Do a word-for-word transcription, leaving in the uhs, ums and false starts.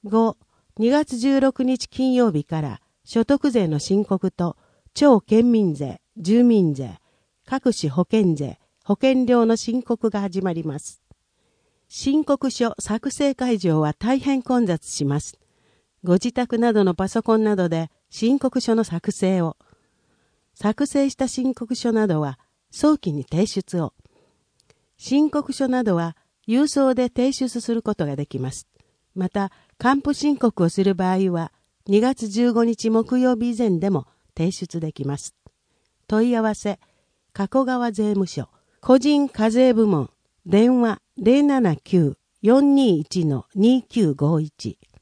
ご、にがつじゅうろくにち金曜日から所得税の申告と町県民税、住民税、各種保険税、保険料の申告が始まります。申告書作成会場は大変混雑します。ご自宅などのパソコンなどで申告書の作成を。作成した申告書などは早期に提出を。申告書などは郵送で提出することができます。また、還付申告をする場合はにがつじゅうごにち木曜日以前でも提出できます。問い合わせ、加古川税務署、個人課税部門、電話 ゼロななきゅう よんにいち にきゅうごいち。